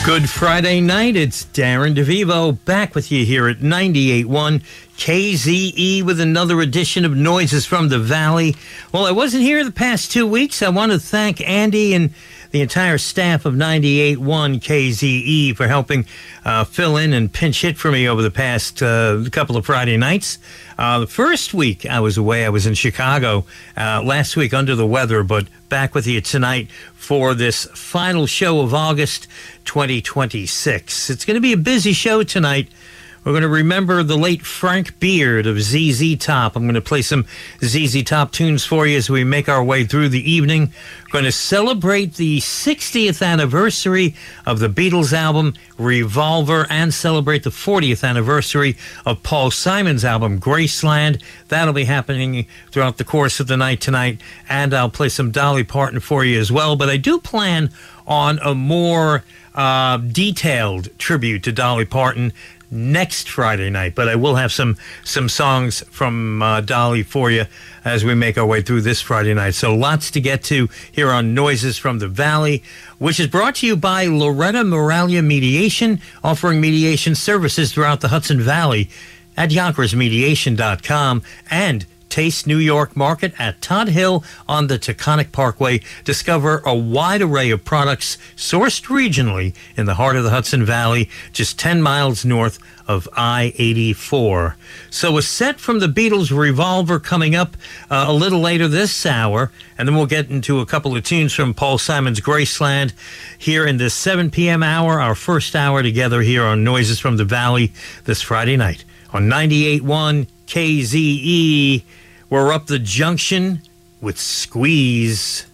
Good Friday night. It's Darren DeVivo back with you here at 98.1 KZE with another edition of Noises from the Valley. Well, I wasn't here the past 2 weeks. I want to thank Andy and the entire staff of 98.1 KZE for helping fill in and pinch hit for me over the past couple of Friday nights. The first week I was away, I was in Chicago last week under the weather, but back with you tonight for this final show of August 2026. It's going to be a busy show tonight. We're going to remember the late Frank Beard of ZZ Top. I'm going to play some ZZ Top tunes for you as we make our way through the evening. We're going to celebrate the 60th anniversary of the Beatles album Revolver and celebrate the 40th anniversary of Paul Simon's album Graceland. That'll be happening throughout the course of the night tonight, and I'll play some Dolly Parton for you as well. But I do plan on a more detailed tribute to Dolly Parton next Friday night, but I will have some songs from Dolly for you as we make our way through this Friday night. So lots to get to here on Noises from the Valley, which is brought to you by Loretta Moralia Mediation, offering mediation services throughout the Hudson Valley at YonkersMediation.com, and Taste New York Market at Todd Hill on the Taconic Parkway. Discover a wide array of products sourced regionally in the heart of the Hudson Valley, just 10 miles north of I-84. So a set from the Beatles' Revolver coming up a little later this hour, and then we'll get into a couple of tunes from Paul Simon's Graceland here in this 7 p.m. hour, our first hour together here on Noises from the Valley this Friday night on 98.1 KZE. We're up the junction with Squeeze.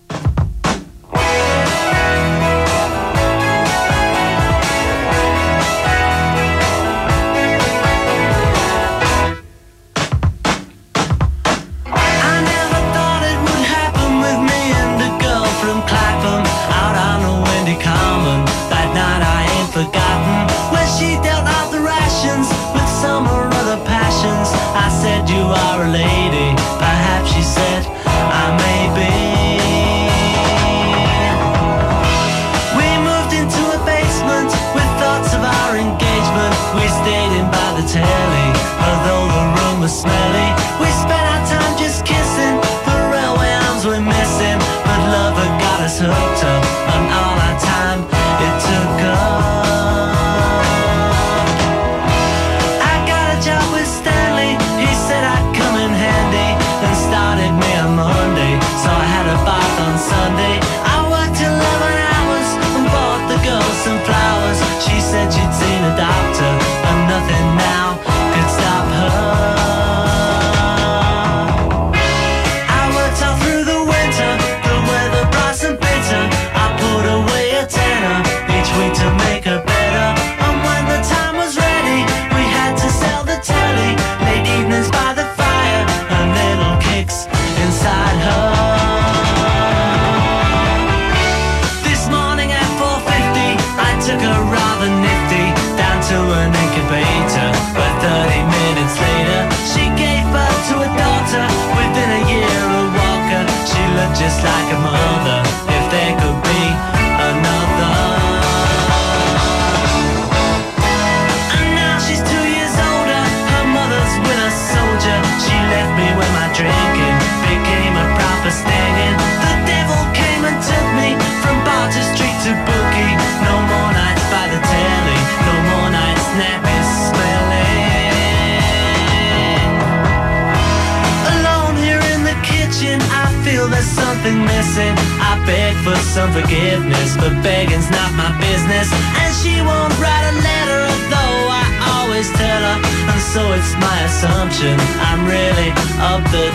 Some forgiveness, but begging's not my business. And she won't write a letter, though I always tell her. And so it's my assumption I'm really up the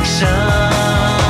junction.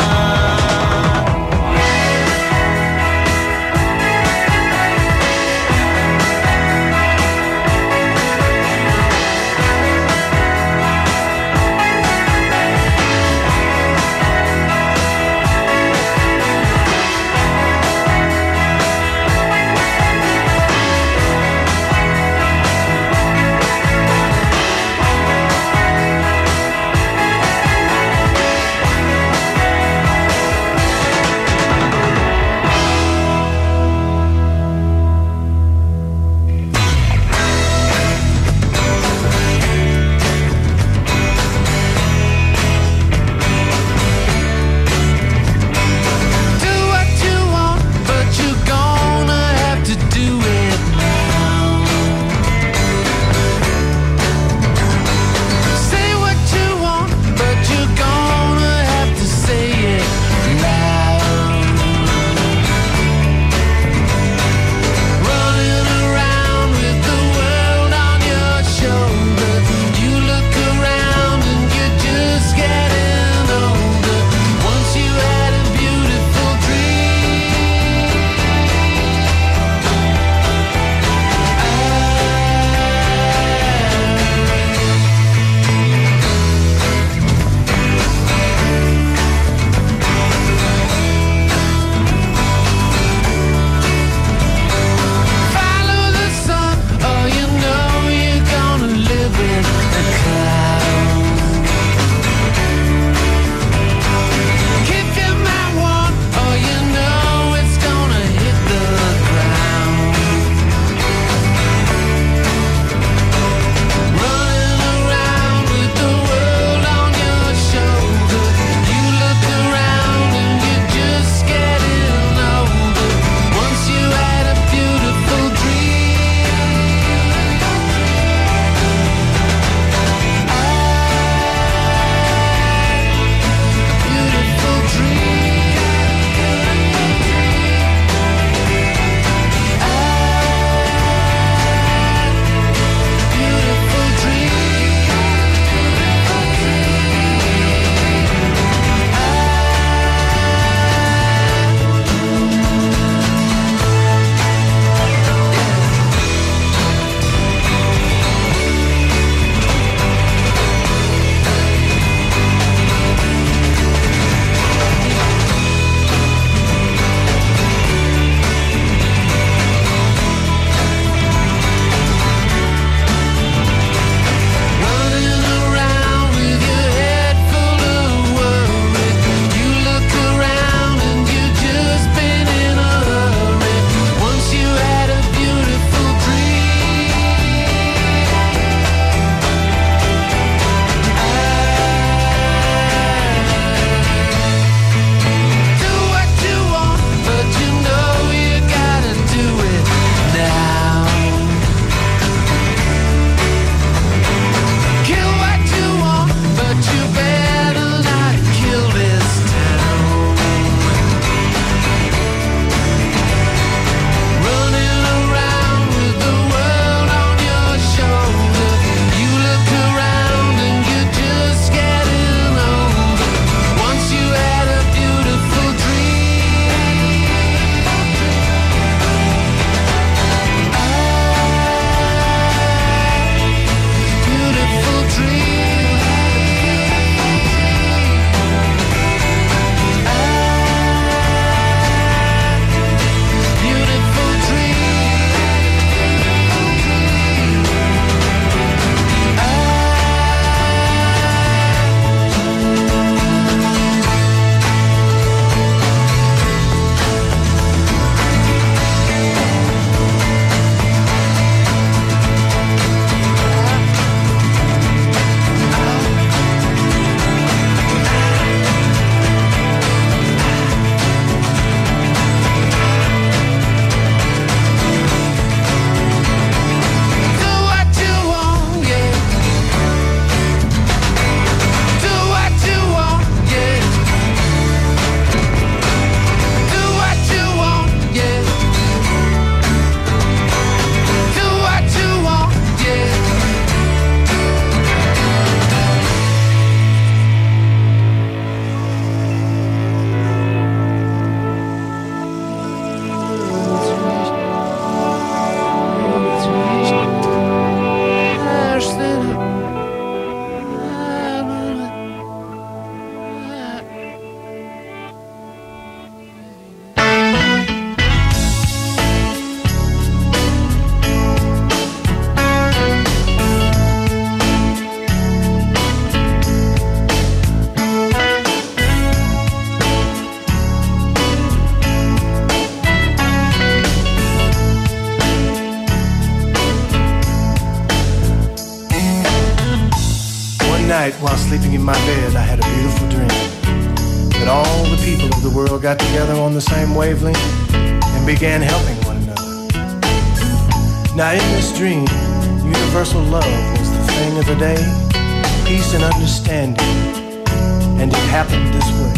night, while sleeping in my bed, I had a beautiful dream that all the people of the world got together on the same wavelength and began helping one another. Now in this dream, universal love was the thing of the day, peace and understanding, and it happened this way.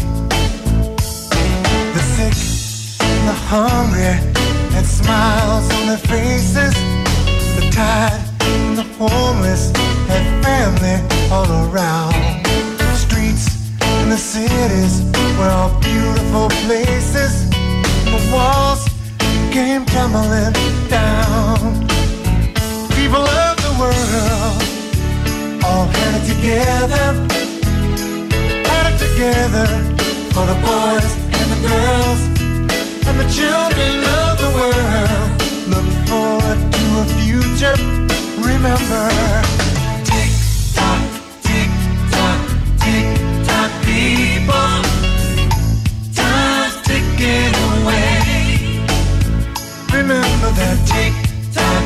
The sick and the hungry had smiles on their faces. The tired and the homeless had family all around. The streets and the cities were all beautiful places. The walls came tumbling down. People of the world all had it together for the boys and the girls and the children of the world. Look forward to a future. Remember, tick tock, people. Time's ticking away. Remember that tick tock,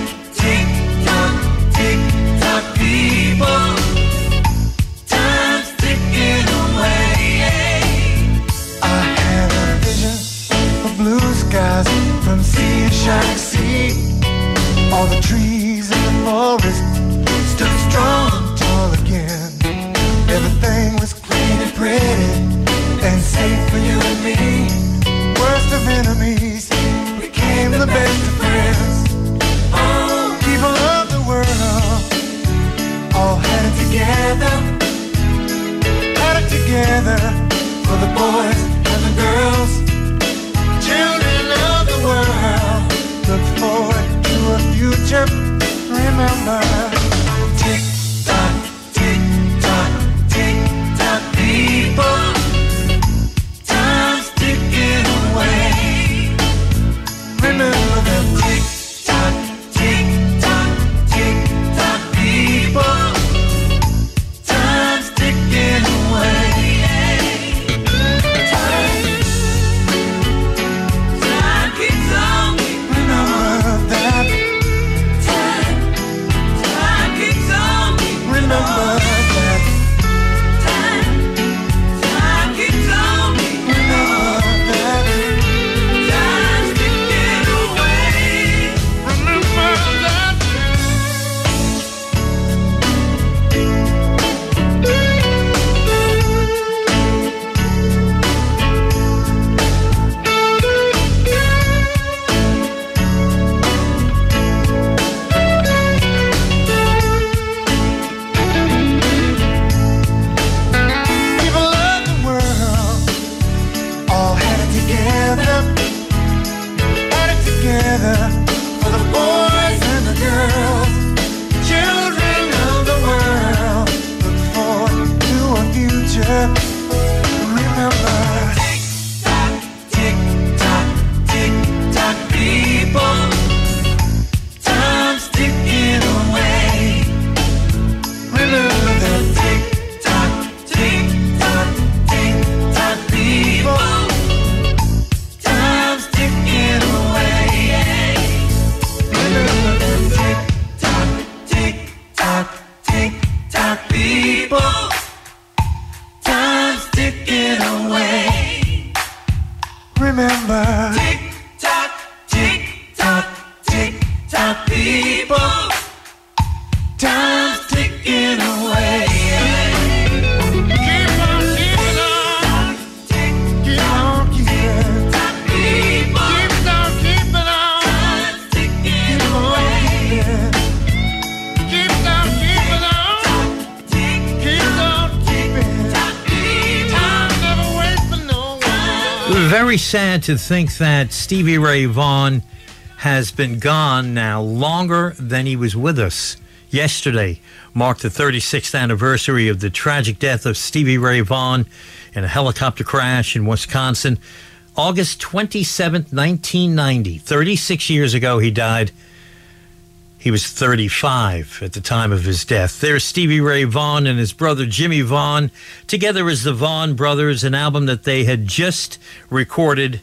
people. Time's ticking away. I had a vision of blue skies from sea to shining sea. All the trees in the forest stood strong and tall again. Everything was clean and pretty and safe for you and me. Worst of enemies became the best of friends. Oh, people of the world all had it together for the boys and the girls. Children of the world, look forward to a future. Remember, tick tock, people. Time's ticking away. Remember the tick tock, people. Time's ticking away. Time keeps on. Remember that. Time keeps on. Remember that. Time keeps on. Remember that. Time's ticking away. Remember that. People of the world all had it together for the boys and the girls. Children of the world, look forward to a future. Remember, tick tock, people. Time's ticking away. Remember the tick tock, people. Time's ticking away. Remember the tick tock, people. Time's ticking away. Remember, tick tock, people. Time's ticking away. Keep on keeping on. Keep on keeping. People. Keep on keeping on. Time's ticking away. Keep on keeping on. Keep on keeping. Time never waits for no one. Very sad to think that Stevie Ray Vaughan has been gone now longer than he was with us. Yesterday marked the 36th anniversary of the tragic death of Stevie Ray Vaughan in a helicopter crash in Wisconsin. August 27th, 1990. 36 years ago he died. He was 35 at the time of his death. There's Stevie Ray Vaughan and his brother Jimmy Vaughan, together as the Vaughan Brothers, an album that they had just recorded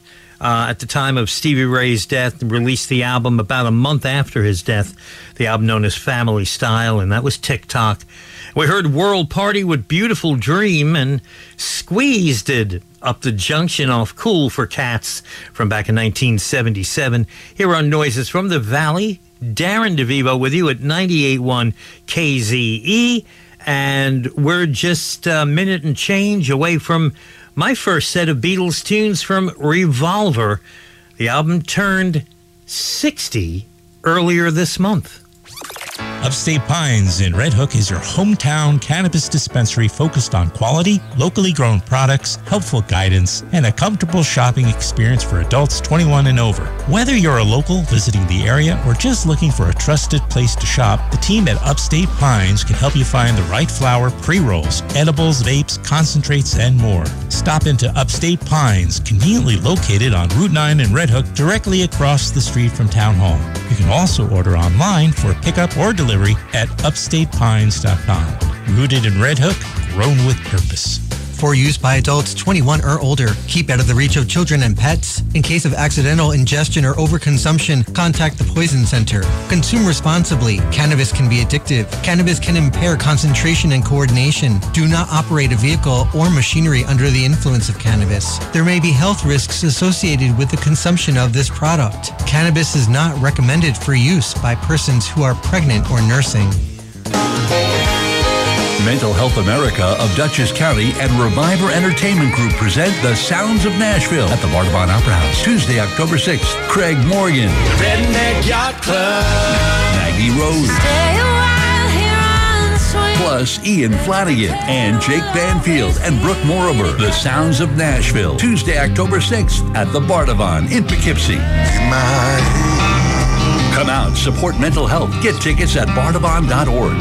at the time of Stevie Ray's death and released the album about a month after his death, the album known as Family Style, and that was TikTok. We heard World Party with Beautiful Dream, and Squeeze did Up the Junction off Cool for Cats from back in 1977. Here are Noises from the Valley. Darren DeVivo with you at 98.1 KZE, and we're just a minute and change away from my first set of Beatles tunes from Revolver. The album turned 60 earlier this month. Upstate Pines in Red Hook is your hometown cannabis dispensary focused on quality, locally grown products, helpful guidance, and a comfortable shopping experience for adults 21 and over. Whether you're a local visiting the area or just looking for a trusted place to shop, the team at Upstate Pines can help you find the right flower, pre-rolls, edibles, vapes, concentrates, and more. Stop into Upstate Pines, conveniently located on Route 9 in Red Hook, directly across the street from Town Hall. You can also order online for pickup or delivery at upstatepines.com. Rooted in Red Hook, grown with purpose. For use by adults 21 or older. Keep out of the reach of children and pets. In case of accidental ingestion or overconsumption, contact the Poison Center. Consume responsibly. Cannabis can be addictive. Cannabis can impair concentration and coordination. Do not operate a vehicle or machinery under the influence of cannabis. There may be health risks associated with the consumption of this product. Cannabis is not recommended for use by persons who are pregnant or nursing. Mental Health America of Dutchess County and Reviver Entertainment Group present The Sounds of Nashville at the Bardavon Opera House, Tuesday, October 6th. Craig Morgan, Redneck Yacht Club, Maggie Rose, Stay a while here on the swing. plus Ian Flanagan and Jake Banfield and Brooke Morover. The Sounds of Nashville, Tuesday, October 6th at the Bardavon in Poughkeepsie. Come out, support mental health. Get tickets at bardavon.org.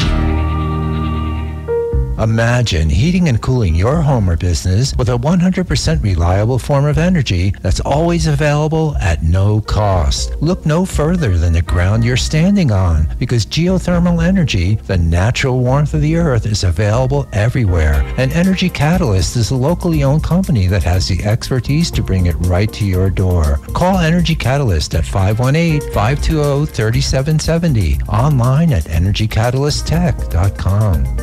Imagine heating and cooling your home or business with a 100% reliable form of energy that's always available at no cost. Look no further than the ground you're standing on, because geothermal energy, the natural warmth of the earth, is available everywhere. And Energy Catalyst is a locally owned company that has the expertise to bring it right to your door. Call Energy Catalyst at 518-520-3770. Online at energycatalysttech.com.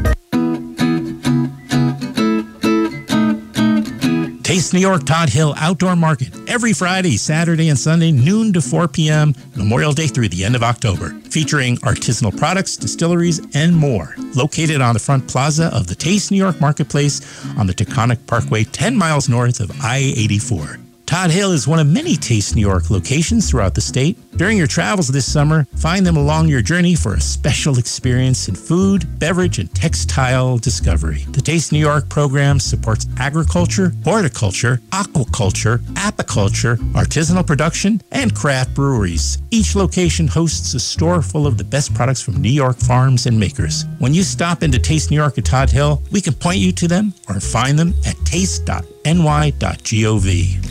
Taste New York Todd Hill Outdoor Market every Friday, Saturday, and Sunday, noon to 4 p.m., Memorial Day through the end of October, featuring artisanal products, distilleries, and more. Located on the front plaza of the Taste New York Marketplace on the Taconic Parkway, 10 miles north of I-84. Todd Hill is one of many Taste New York locations throughout the state. During your travels this summer, find them along your journey for a special experience in food, beverage, and textile discovery. The Taste New York program supports agriculture, horticulture, aquaculture, apiculture, artisanal production, and craft breweries. Each location hosts a store full of the best products from New York farms and makers. When you stop into Taste New York at Todd Hill, we can point you to them or find them at taste.ny.gov.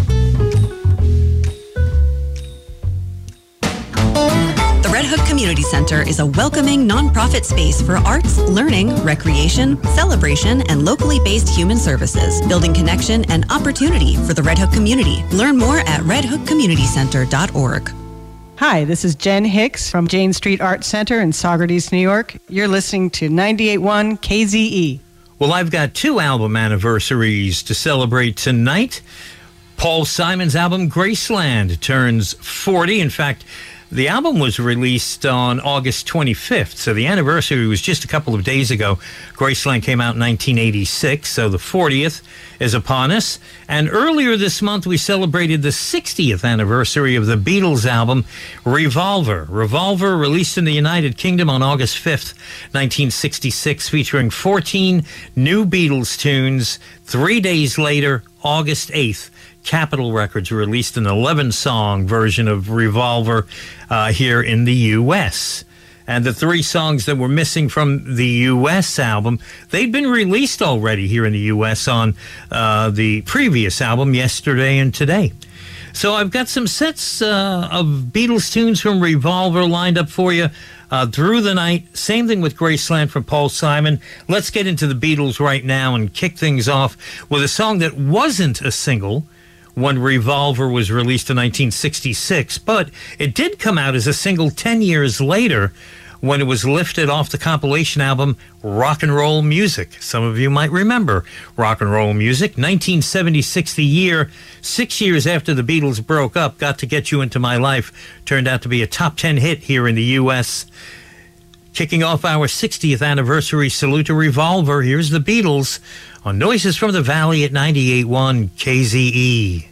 The Red Hook Community Center is a welcoming nonprofit space for arts, learning, recreation, celebration, and locally based human services, building connection and opportunity for the Red Hook community. Learn more at redhookcommunitycenter.org. Hi, this is Jen Hicks from Jane Street Art Center in Saugerties, New York. You're listening to 98.1 KZE. Well, I've got two album anniversaries to celebrate tonight. Paul Simon's album Graceland turns 40. In fact, the album was released on August 25th, so the anniversary was just a couple of days ago. Graceland came out in 1986, so the 40th is upon us. And earlier this month, we celebrated the 60th anniversary of the Beatles album, Revolver. Revolver, released in the United Kingdom on August 5th, 1966, featuring 14 new Beatles tunes. 3 days later, August 8th, Capitol Records released an 11-song version of Revolver here in the U.S. And the three songs that were missing from the U.S. album, they'd been released already here in the U.S. on the previous album, Yesterday and Today. So I've got some sets of Beatles tunes from Revolver lined up for you through the night. Same thing with Graceland from Paul Simon. Let's get into the Beatles right now and kick things off with a song that wasn't a single, when Revolver was released in 1966, but it did come out as a single 10 years later when it was lifted off the compilation album Rock and Roll Music. Some of you might remember Rock and Roll Music. 1976, the year, 6 years after the Beatles broke up, Got to Get You Into My Life turned out to be a top 10 hit here in the U.S. Kicking off our 60th anniversary salute to Revolver, here's the Beatles on Noises from the Valley at 98.1 KZE.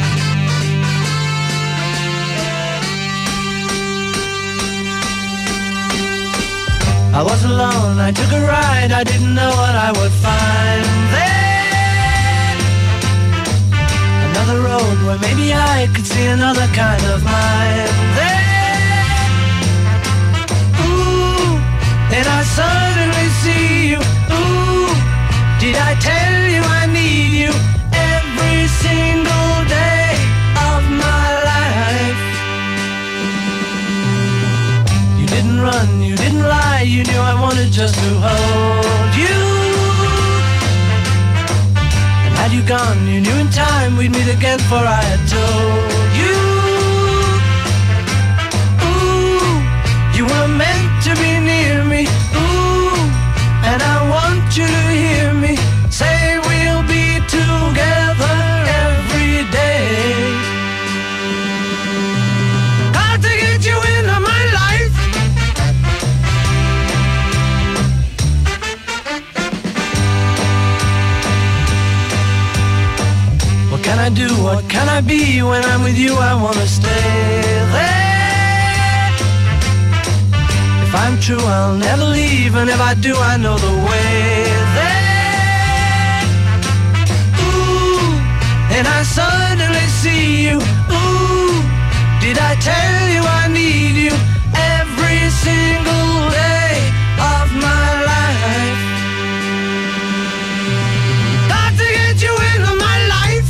I was alone, I took a ride, I didn't know what I would find there. Another road where maybe I could see another kind of mind there. Ooh, then I suddenly see you. Ooh, did I tell you I need you every single day of my life? You didn't run, you didn't lie, you knew I wanted just to hold you. And had you gone, you knew in time we'd meet again, for I had told you. Ooh, you were meant to be near me. Ooh, and I want you to hear me say we'll be together every day. Got to get you into my life. What can I do, what can I be? When I'm with you I wanna stay there. If I'm true I'll never leave, and if I do I know the way there. Ooh, and I suddenly see you. Ooh, did I tell you I need you every single day of my life? Got to get you into my life.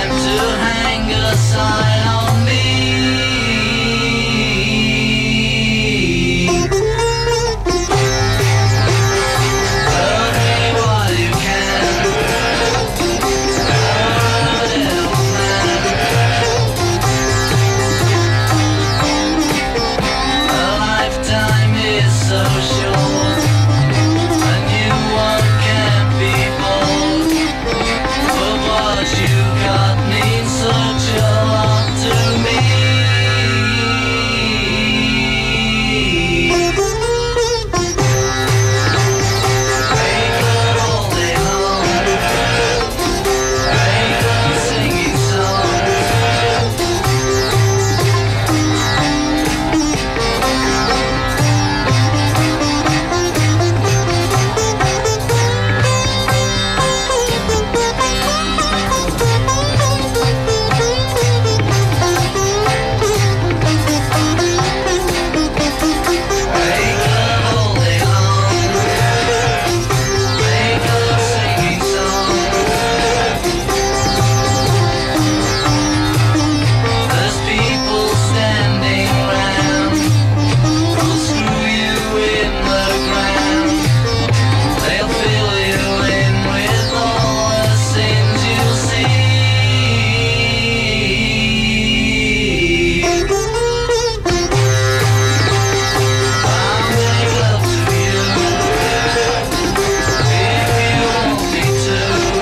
time to hang a sign on me. Tell me what you can. A lifetime is so short, and you one can't be bought. But what you got means such a lot to me. Wake up all day long, wake up singing songs. Wake up all day long, wake up singing songs. There's people standing round who'll screw you in the ground. They'll fill you in with all the sins you'll see. I'll make love to you if you want me to.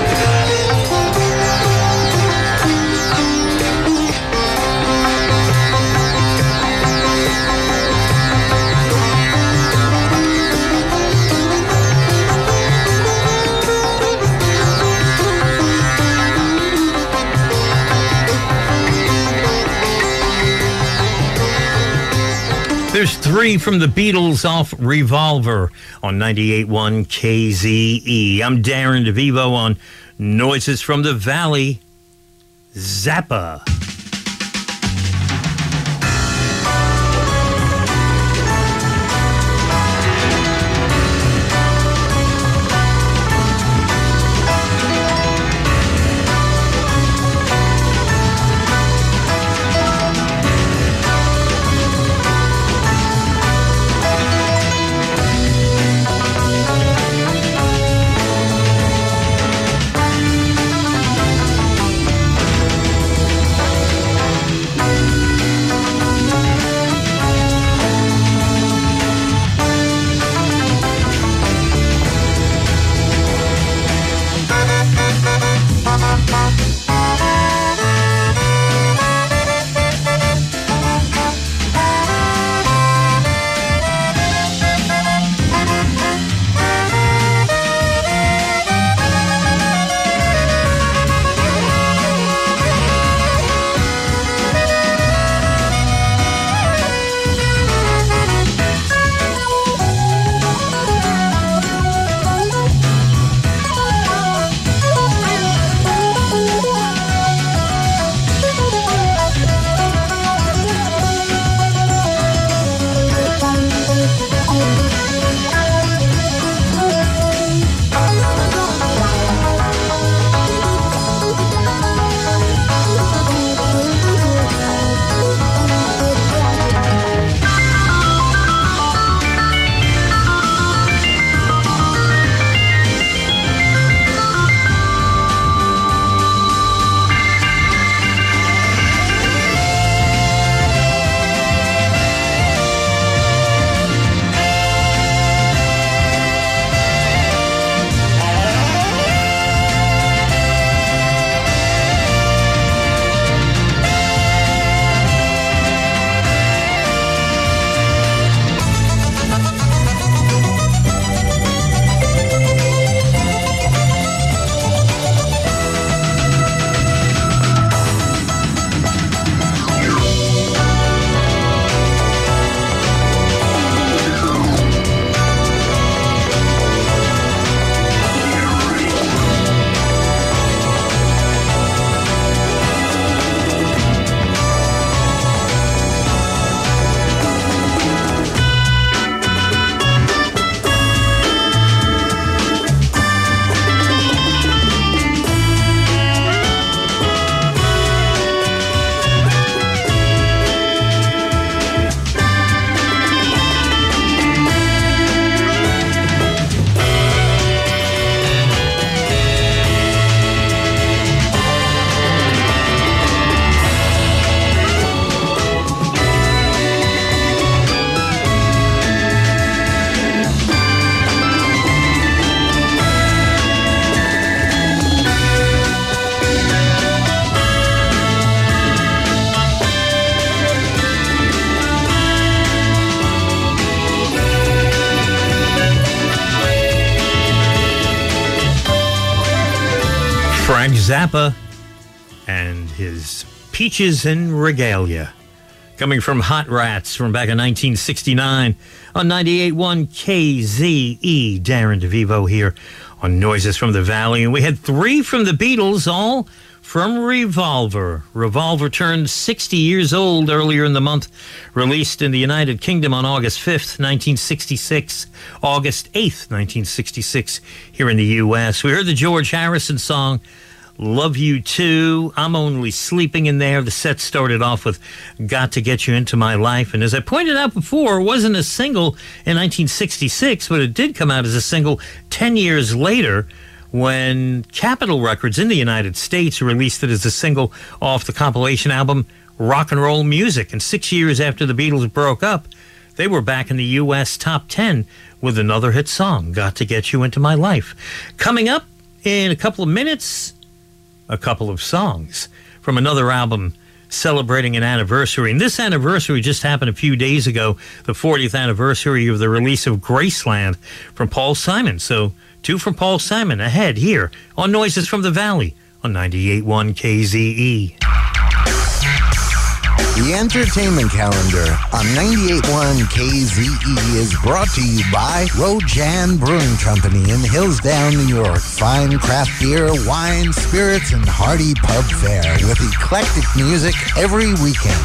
There's three from the Beatles off Revolver on 98.1 KZE. I'm Darren DeVivo on Noises from the Valley. Zappa. Zappa and his Peaches and Regalia. Coming from Hot Rats from back in 1969 on 98.1 KZE. Darren DeVivo here on Noises from the Valley. And we had 3 from the Beatles, all from Revolver. Revolver turned 60 years old earlier in the month. Released in the United Kingdom on August 5th, 1966. August 8th, 1966 here in the U.S. We heard the George Harrison song, Love You Too. I'm Only Sleeping in there. The set started off with Got to Get You Into My Life. And as I pointed out before, it wasn't a single in 1966, but it did come out as a single 10 years later when Capitol Records in the United States released it as a single off the compilation album Rock and Roll Music. And 6 years after the Beatles broke up, they were back in the U.S. top 10 with another hit song, Got to Get You Into My Life. Coming up in a couple of minutes, a couple of songs from another album celebrating an anniversary. And this anniversary just happened a few days ago, the 40th anniversary of the release of Graceland from Paul Simon. So 2 from Paul Simon ahead here on Noises from the Valley on 98.1 KZE. The entertainment calendar on 98.1 KZE is brought to you by Rojan Brewing Company in Hillsdale, New York. Fine craft beer, wine, spirits, and hearty pub fare with eclectic music every weekend.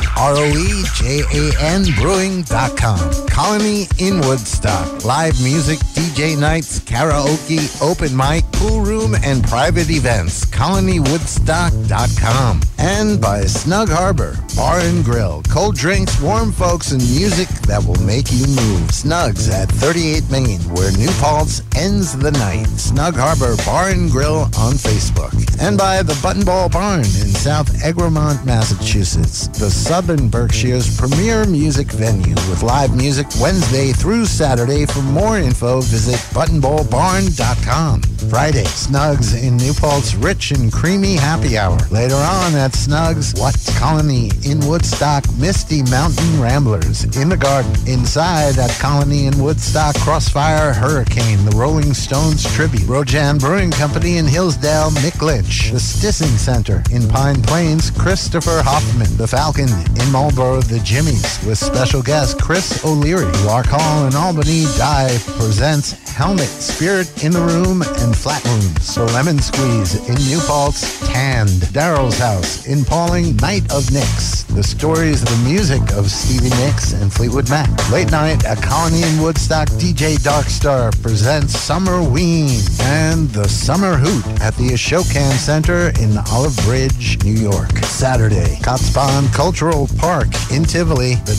ROEJANbrewing.com. Colony in Woodstock. Live music, DJ nights, karaoke, open mic, pool room, and private events. ColonyWoodstock.com. And by Snug Harbor Bar and Grill. Cold drinks, warm folks, and music that will make you move. Snugs at 38 Main, where New Paltz ends the night. Snug Harbor Bar and Grill on Facebook. And by the Buttonball Barn in South Egremont, Massachusetts. The Southern Berkshire's premier music venue with live music Wednesday through Saturday. For more info, visit buttonballbarn.com. Friday, Snugs in New Paltz Rich and Creamy Happy Hour. Later on at Snugs, What Colony in Woodstock, Misty Mountain Ramblers in the Garden. Inside at Colony in Woodstock, Crossfire Hurricane, the Rolling Stones Tribute. Rojan Brewing Company in Hillsdale, Mick Lynch. The Stissing Center in Pine Plains, Christopher Hoffman. The Falcon in Marlboro, the Jimmies, with special guest Chris O'Leary. Lark Hall in Albany, Dive presents Helmet, Spirit in the Room, and Flat Rooms. The Lemon Squeeze in New Paltz, Tanned. Daryl's House in Pauling, Night of Nicks. The stories, the music of Stevie Nicks and Fleetwood Mac. Late night at Colony in Woodstock, DJ Darkstar presents Summer Ween and the Summer Hoot at the Ashokan Center in Olive Bridge, New York. Saturday, Cotsbond Cultural Park in Tivoli, the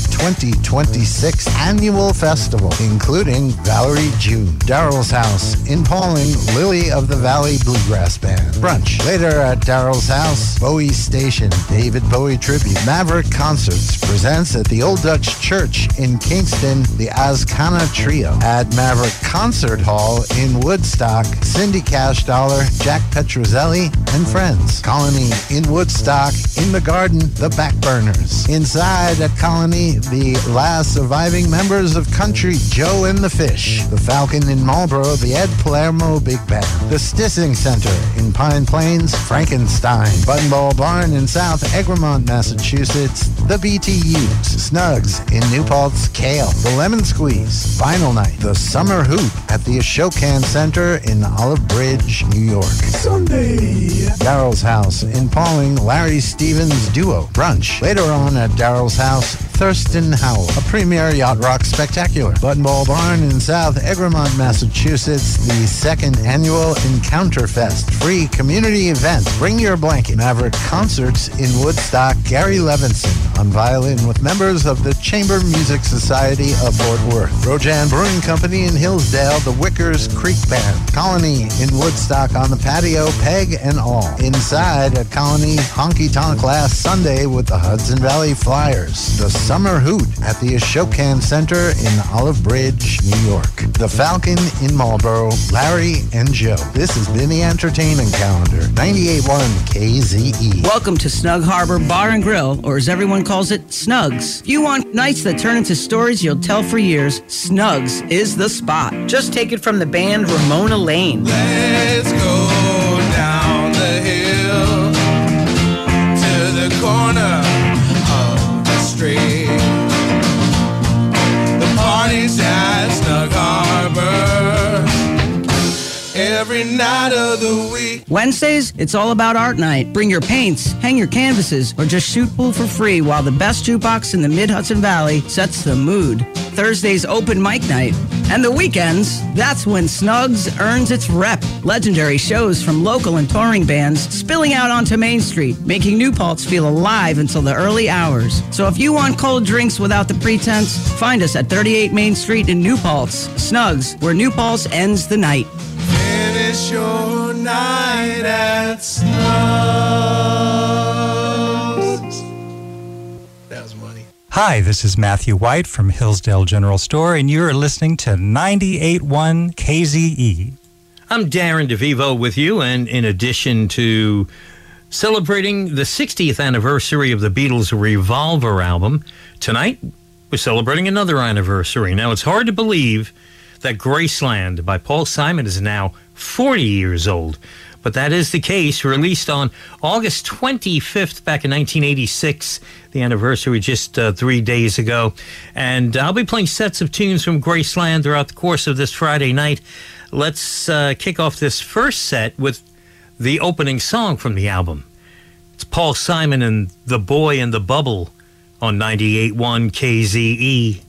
2026 annual festival, including Valerie June. Daryl's House in Pauling, Lily of the Valley Bluegrass Band. Brunch. Later at Daryl's House, Bowie Station, David Bowie Tribute. Maverick Concerts presents at the Old Dutch Church in Kingston, the Azcana Trio. At Maverick Concert Hall in Woodstock, Cindy Cash Dollar, Jack Petrozelli, and friends. Colony in Woodstock, in the Garden, the Backburners. Inside at Colony, the last surviving members of Country Joe and the Fish. The Falcon in Marlboro, the Ed Palermo Big Band. The Stissing Center in Pine Plains, Frankenstein. Buttonball Barn in South Egremont, Massachusetts, the BTUs. Snugs in New Paltz, Kale. The Lemon Squeeze, Vinyl Night. The Summer Hoot at the Ashokan Center in Olive Bridge, New York. Sunday, Daryl's House in Pauling, Larry Stevens Duo. Brunch. Later on at Daryl's House, Thurston Howell, a premier yacht rock spectacular. Buttonball Barn in South Egremont, Massachusetts, the second annual Encounter Fest, free community event. Bring your blanket. Maverick Concerts in Woodstock, Gary Levinson on violin with members of the Chamber Music Society of Fort Worth. Rojan Brewing Company in Hillsdale, the Wickers Creek Band. Colony in Woodstock on the patio, Peg and All. Inside at Colony, Honky Tonk last Sunday with the Hudson Valley Flyers. The Summer Hoot at the Ashokan Center in Olive Bridge, New York. The Falcon in Marlboro, Larry and Joe. This has been the Entertainment Calendar, 98.1 KZE. Welcome to Snug Harbor Bar and Grill, or as everyone calls it, Snugs. If you want nights that turn into stories you'll tell for years, Snugs is the spot. Just take it from the band Ramona Lane. Let's go down the hill. corner of the street. The party's at Snug Harbor every night of the week. Wednesdays, it's all about art night. Bring your paints, hang your canvases, or just shoot pool for free while the best jukebox in the Mid-Hudson Valley sets the mood. Thursday's open mic night. And the weekends, that's when Snugs earns its rep. Legendary shows from local and touring bands spilling out onto Main Street, making New Paltz feel alive until the early hours. So if you want cold drinks without the pretense, find us at 38 Main Street in New Paltz. Snugs, where New Paltz ends the night. Finish your night at Snugs. That was money. Hi, this is Matthew White from Hillsdale General Store, and you're listening to 98.1 KZE. I'm Darren DeVivo with you, and in addition to celebrating the 60th anniversary of the Beatles' Revolver album, tonight we're celebrating another anniversary. Now, it's hard to believe that Graceland by Paul Simon is now 40 years old. But that is the case. Released on August 25th back in 1986, the anniversary just 3 days ago. And I'll be playing sets of tunes from Graceland throughout the course of this Friday night. Let's kick off this first set with the opening song from the album. It's Paul Simon and The Boy in the Bubble on 98.1 KZE.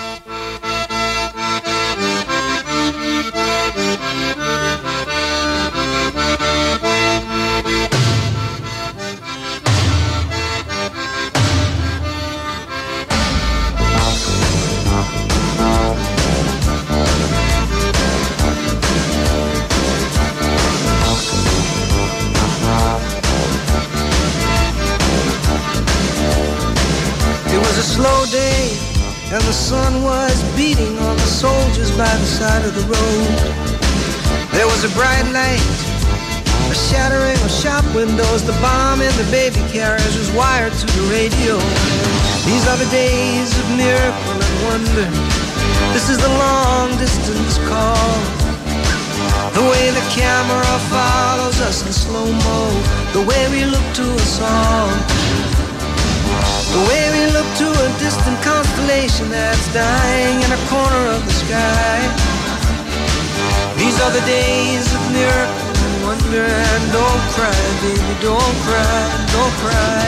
Slow day, and the sun was beating on the soldiers by the side of the road. There was a bright light, a shattering of shop windows. The bomb in the baby carriage was wired to the radio. These are the days of miracle and wonder. This is the long distance call. The way the camera follows us in slow-mo, the way we look to us all. The way we look to a distant constellation that's dying in a corner of the sky. These are the days of miracle and wonder. And don't cry, baby, don't cry, don't cry.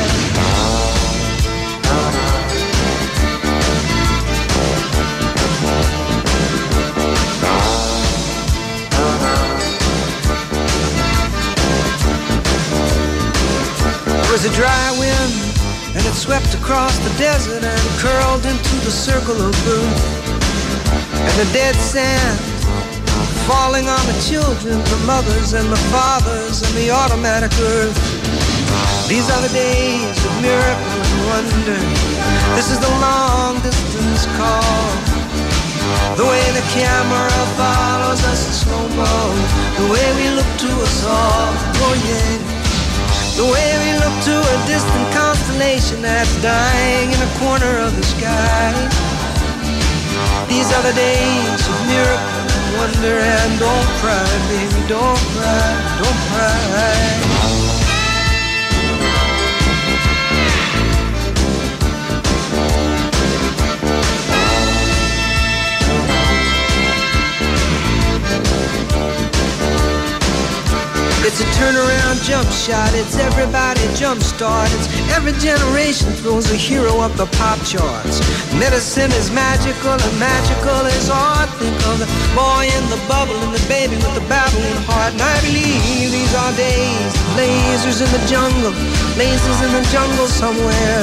There was a dry wind, and it swept across the desert and curled into the circle of blue. And the dead sand falling on the children, the mothers and the fathers and the automatic earth. These are the days of miracle and wonder. This is the long distance call. The way the camera follows us in slow-mo, the way we look to us all, oh yeah. The way we look to a distant constellation that's dying in a corner of the sky. These are the days of miracle and wonder. And don't cry, baby, don't cry, don't cry. It's a turnaround jump shot, it's everybody jump start. It's every generation throws a hero up the pop charts. Medicine is magical and magical is art. Think of the boy in the bubble and the baby with the babbling heart. And I believe these are days, lasers in the jungle, lasers in the jungle somewhere.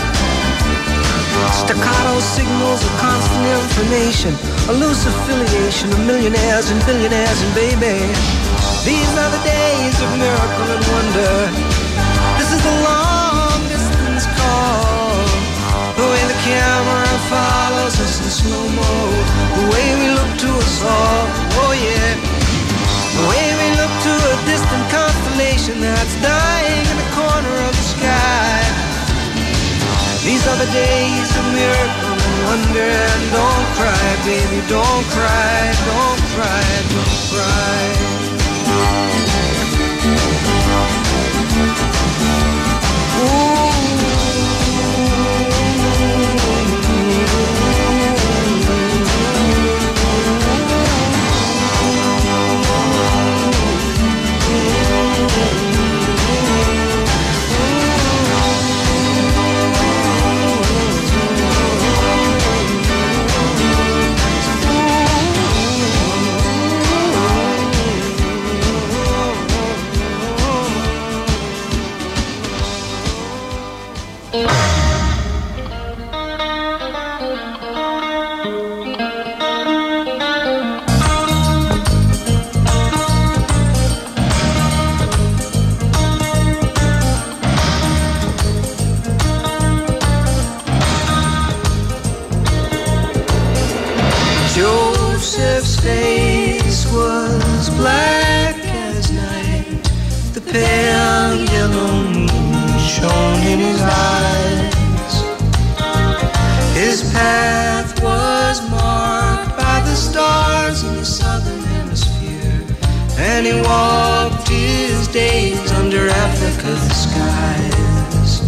Staccato signals of constant information, a loose affiliation of millionaires and billionaires and baby. These are the days of miracle and wonder. This is the long distance call. The way the camera follows us in slow-mo, the way we look to us all, oh yeah. The way we look to a distant constellation that's dying in the corner of the sky. These are the days of miracle and wonder. And don't cry, baby, don't cry, don't cry, don't cry. Ooh. Joseph's face was black as night. The pale yellow moon shone in his eyes. His path was marked by the stars in the southern hemisphere, and he walked his days under Africa's skies.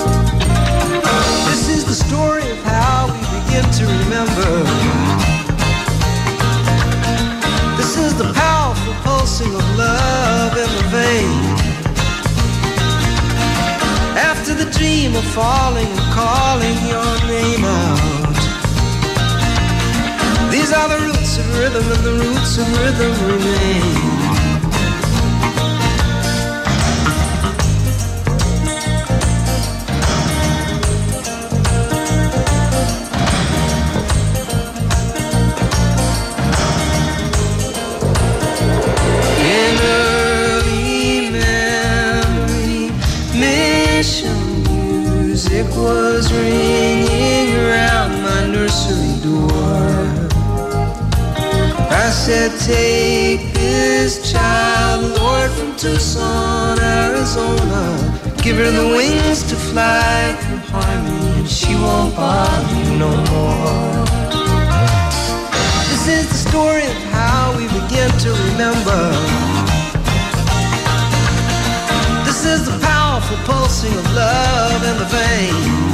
This is the story of how we begin to remember. This is the powerful pulsing of love in the vein. After the dream of falling and calling your name out. These are the roots of rhythm, and the roots of rhythm remain. Music was ringing around my nursery door. I said, take this child, Lord, from Tucson, Arizona. Give her the wings to fly through harmony, and she won't bother you no more. This is the story of how we begin to remember. This is the powerful pulsing of love in the vein.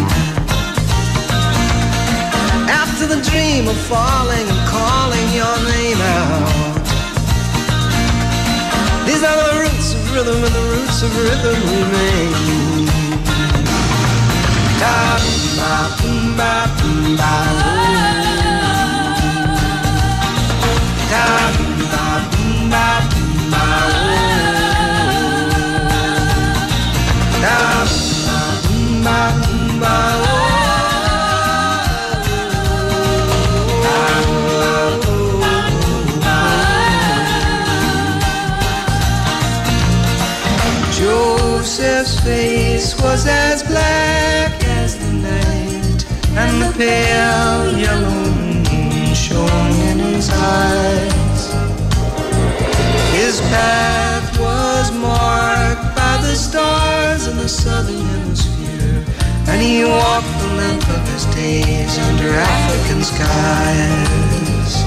After the dream of falling and calling your name out. These are the roots of rhythm, and the roots of rhythm remain. Da ba boom ba boom ba oh. Da ba boom ba boom ba oh. Joseph's face was as black as the night, and the pale yellow moon shone in his eyes. His path was marked by the stars in the southern hemisphere, and he walked the length of his days under African skies.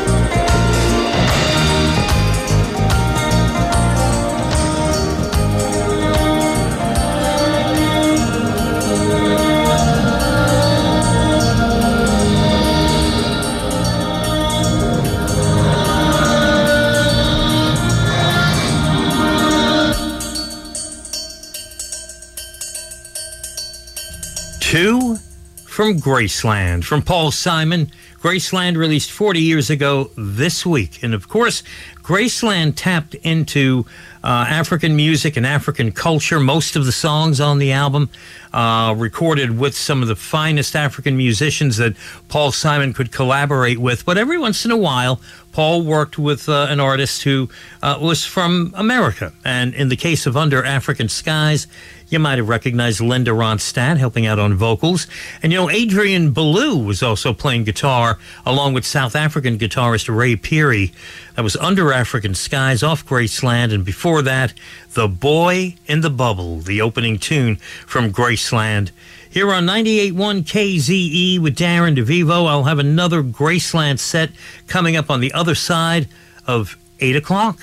Two from Graceland, from Paul Simon. Graceland released 40 years ago this week. And of course, Graceland tapped into African music and African culture. Most of the songs on the album recorded with some of the finest African musicians that Paul Simon could collaborate with. But every once in a while, Paul worked with an artist who was from America. And in the case of Under African Skies, you might have recognized Linda Ronstadt helping out on vocals. And, you know, Adrian Belew was also playing guitar along with South African guitarist Ray Peary. That was Under African Skies off Graceland. And before that, The Boy in the Bubble, the opening tune from Graceland. Here on 98.1 KZE with Darren DeVivo, I'll have another Graceland set coming up on the other side of 8 o'clock.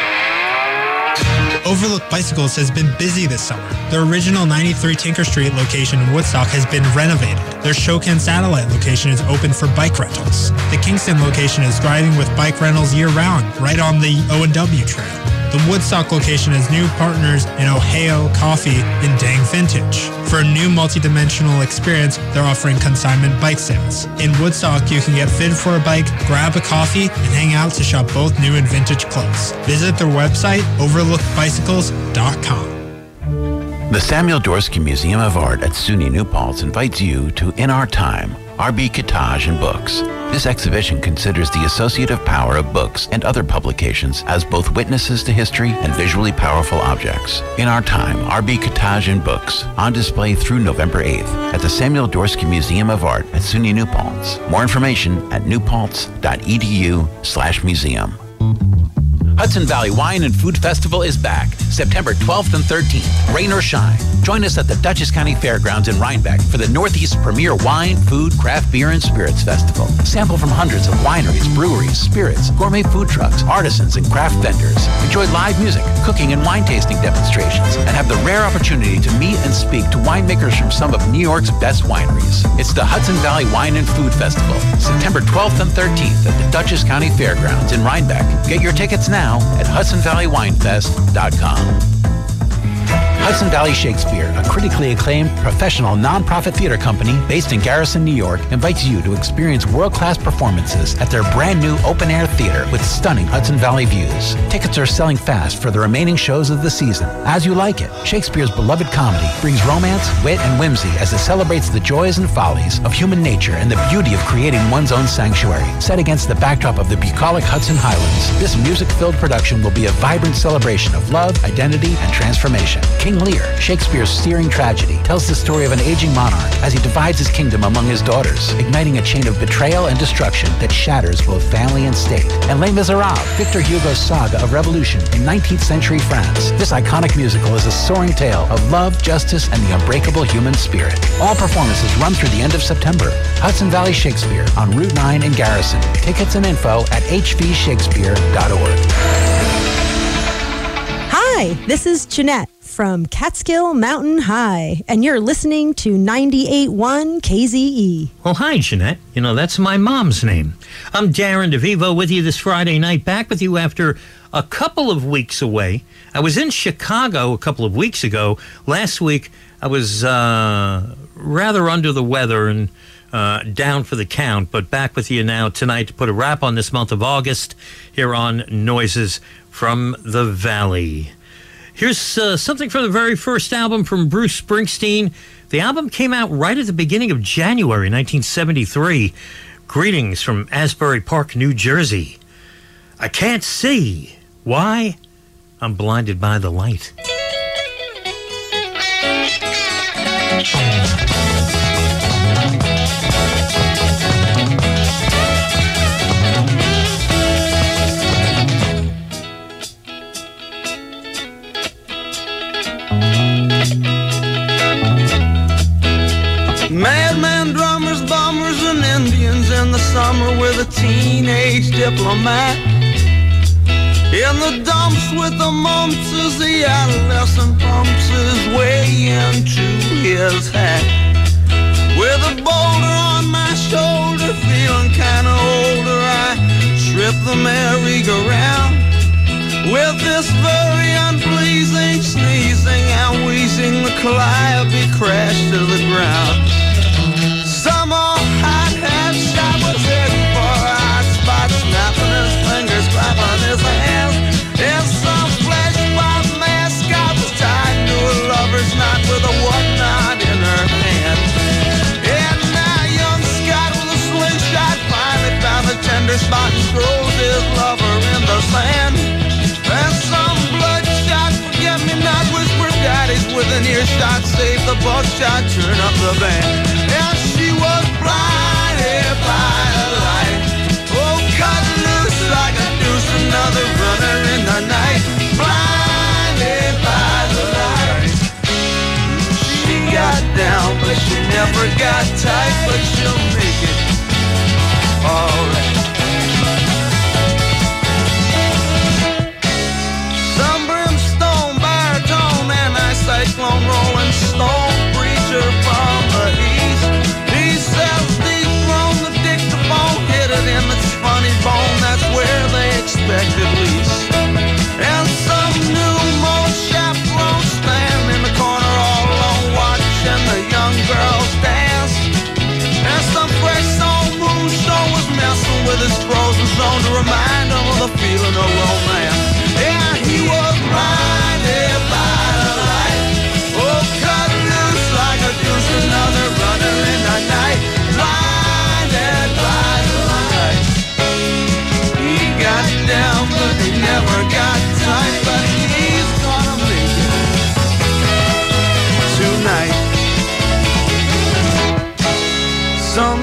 Overlook Bicycles has been busy this summer. Their original 93 Tinker Street location in Woodstock has been renovated. Their Shokan satellite location is open for bike rentals. The Kingston location is thriving with bike rentals year-round, right on the O&W Trail. The Woodstock location has new partners in Ohio, Coffee, and Dang Vintage. For a new multi-dimensional experience, they're offering consignment bike sales. In Woodstock, you can get fitted for a bike, grab a coffee, and hang out to shop both new and vintage clothes. Visit their website, overlookbicycles.com. The Samuel Dorsky Museum of Art at SUNY New Paltz invites you to In Our Time, R.B. Kitaj and Books. This exhibition considers the associative power of books and other publications as both witnesses to history and visually powerful objects. In Our Time, R.B. Kitaj and Books, on display through November 8th at the Samuel Dorsky Museum of Art at SUNY New Paltz. More information at newpaltz.edu/museum. Hudson Valley Wine and Food Festival is back, September 12th and 13th, rain or shine. Join us at the Dutchess County Fairgrounds in Rhinebeck for the Northeast's premier wine, food, craft beer, and spirits festival. Sample from hundreds of wineries, breweries, spirits, gourmet food trucks, artisans, and craft vendors. Enjoy live music, cooking, and wine tasting demonstrations, and have the rare opportunity to meet and speak to winemakers from some of New York's best wineries. It's the Hudson Valley Wine and Food Festival, September 12th and 13th at the Dutchess County Fairgrounds in Rhinebeck. Get your tickets now at HudsonValleyWinefest.com. Hudson Valley Shakespeare, a critically acclaimed professional nonprofit theater company based in Garrison, New York, invites you to experience world-class performances at their brand new open-air theater with stunning Hudson Valley views. Tickets are selling fast for the remaining shows of the season. As You Like It, Shakespeare's beloved comedy, brings romance, wit, and whimsy as it celebrates the joys and follies of human nature and the beauty of creating one's own sanctuary. Set against the backdrop of the bucolic Hudson Highlands, this music-filled production will be a vibrant celebration of love, identity, and transformation. King Lear, Shakespeare's searing tragedy, tells the story of an aging monarch as he divides his kingdom among his daughters, igniting a chain of betrayal and destruction that shatters both family and state. And Les Miserables, Victor Hugo's saga of revolution in 19th century France. This iconic musical is a soaring tale of love, justice, and the unbreakable human spirit. All performances run through the end of September. Hudson Valley Shakespeare on Route 9 in Garrison. Tickets and info at hvshakespeare.org. Hi, this is Jeanette from Catskill Mountain High, and you're listening to 98.1 KZE. Well, hi, Jeanette. You know, that's my mom's name. I'm Darren DeVivo with you this Friday night, back with you after a couple of weeks away. I was in Chicago a couple of weeks ago. Last week, I was rather under the weather and down for the count, but back with you now tonight to put a wrap on this month of August here on Noises from the Valley. Here's something from the very first album from Bruce Springsteen. The album came out right at the beginning of January 1973. Greetings from Asbury Park, New Jersey. I can't see. Why? I'm blinded by the light. Madman drummers, bombers, and Indians in the summer with a teenage diplomat. In the dumps with the mumps as the adolescent pumps his way into his hat. With a boulder on my shoulder, feeling kinda older, I trip the merry-go-round. With this very unpleasing sneezing and wheezing, the calliope crashed to the ground. Some old hot-hat shot was heading for a hot spot, snapping his fingers, clapping his hands. In some flesh-pot mask, I was tied to a lover's knot with a whatnot in her hand. And now young Scott with a slingshot finally found a tender spot and throws his lover in the sand. And some bloodshot forget-me-not whispered daddies with an earshot, save the buckshot, turn up the band. And she was blinded by the light. Oh, cut loose like a deuce, another runner in the night. Blinded by the light. She got down, but she never got tight, but she'll make it alright. Some brimstone, baritone, anti-cyclone, rolling stone, preacher from the east. He sells deep from the dictaphone.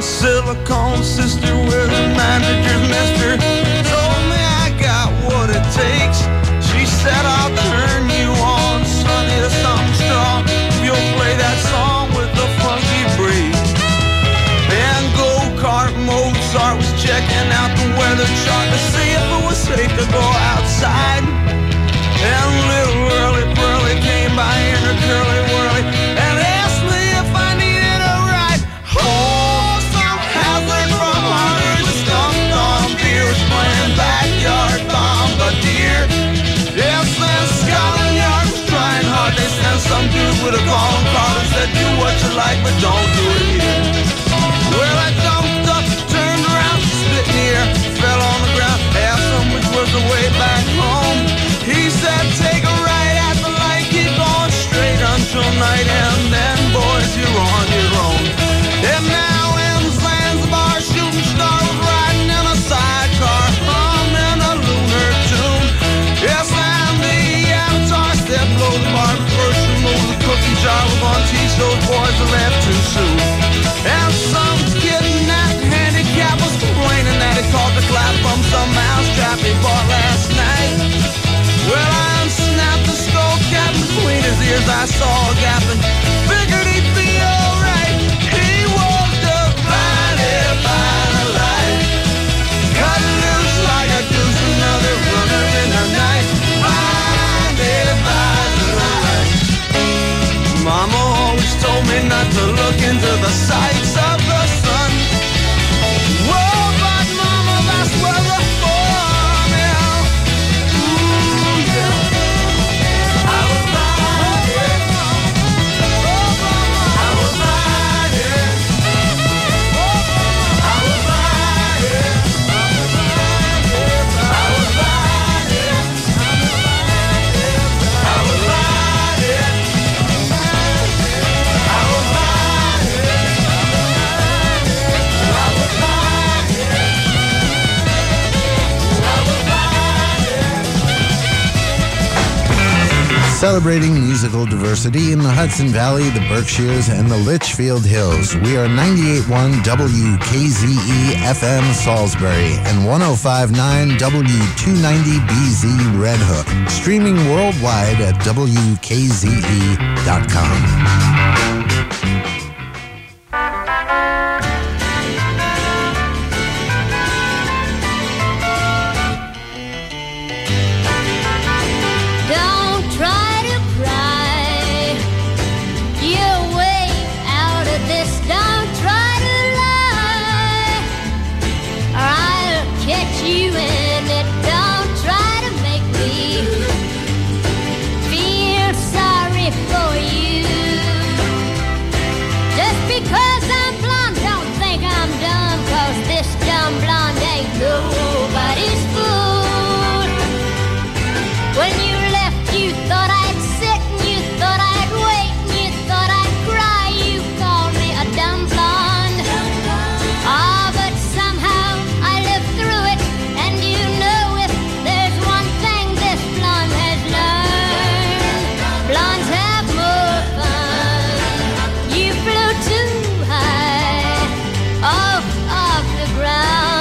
silicone sister with a manager's mister told me I got what it takes. She said I'll turn you on, sonny, to something strong if you'll play that song with the funky breeze. And go-kart Mozart was checking out the weather chart to see if it was safe to go outside. And little Whirly Pearly came by in her curly whirly and asked me if I needed a ride. Oh, some hazard from Harvard was dumped on beers playing backyard bombardier. Yes, and Scotland Yard was trying hard. They sent some dude with a calling card and said, do what you like, but don't do it here. Well, I jumped up, turned around, spit in the air, fell on the ground, asked him which was the way back home. He said, take a right at the light, keep going straight until night, and then, boys, you're on your own. And now in Zanzibar, shooting star was riding in a sidecar, humming a lunar tune. Yes, and the avatar said, blow the bar first, and move the cookie jar. We're gonna teach those boys to laugh too soon. And some kid in that handicap was complaining that he caught the clap from some mousetrap he bought last night. Well, I unsnapped the skull cap between his ears. I saw a gap and figured he'd be alright. He was just blinded by the light, cut loose like a goose, another runner in the night. Blinded by the light. Mama always told me not to look into the sights of the sun. Whoa, but Mama, that's where the form is. Celebrating musical diversity in the Hudson Valley, the Berkshires, and the Litchfield Hills. We are 98.1 WKZE FM Salisbury and 105.9 W290BZ Red Hook. Streaming worldwide at WKZE.com. Nobody's fool. When you left, you thought I'd sit and you thought I'd wait and you thought I'd cry. You called me a dumb blonde. Ah, but somehow I lived through it. And you know if there's one thing this blonde has learned, blondes have more fun. You flew too high off the ground.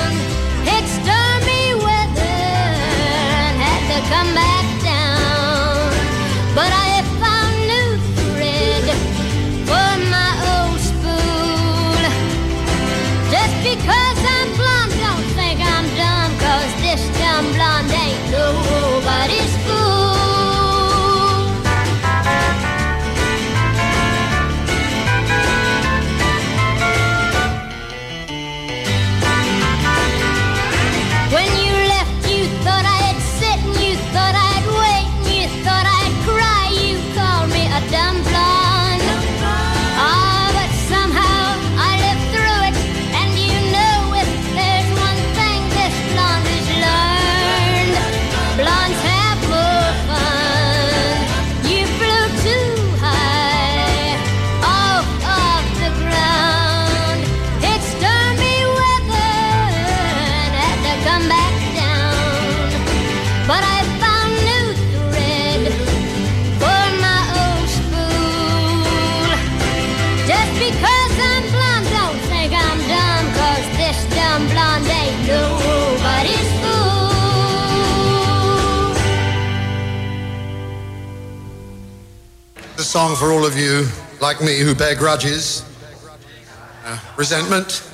Come back down, but I found new thread for my old spool. Just because I'm blonde, don't think I'm dumb, 'cause this dumb blonde ain't nobody's fool. When you left, you thought I'd sit and you thought I'd wait and you thought I'd cry. You called me a dumb blonde. Ah, but somehow I lived through it. And you know if there's one thing this blonde has learned, blondes have more fun. You flew too high off the ground. It's stormy weather and had to come back down. But I found new thread for my old spool. Just because I'm blonde, don't think I'm this dumb blonde ain't nobody's fool. A song for all of you like me who bear grudges, resentment.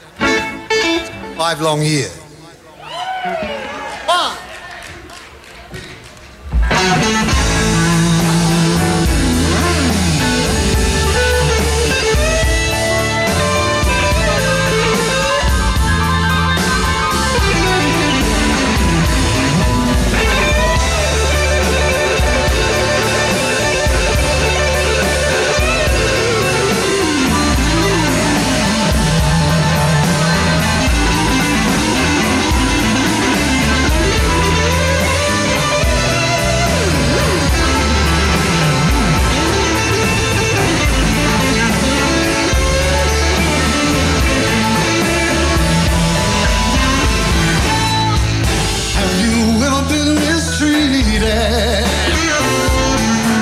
5 long years. 1.